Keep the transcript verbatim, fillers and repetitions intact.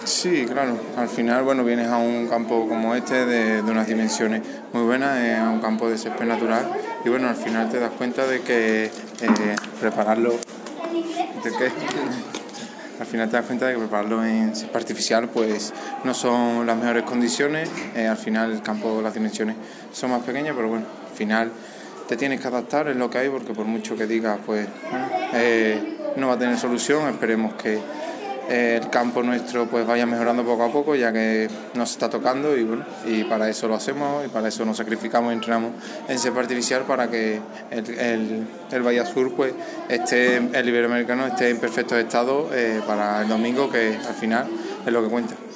Sí, claro. Al final, bueno, vienes a un campo como este de, de unas dimensiones muy buenas, eh, a un campo de césped natural y bueno, al final te das cuenta de que eh, prepararlo, de que al final te das cuenta de que prepararlo en césped artificial pues no son las mejores condiciones. Eh, al final el campo, las dimensiones son más pequeñas, pero bueno, al final te tienes que adaptar, es lo que hay, porque por mucho que digas pues eh, no va a tener solución. Esperemos que el campo nuestro pues vaya mejorando poco a poco, ya que nos está tocando y bueno, y para eso lo hacemos y para eso nos sacrificamos y entrenamos en césped artificial, para que el, el, el Bahía Sur pues esté, el Iberoamericano esté en perfecto estado eh, para el domingo, que al final es lo que cuenta.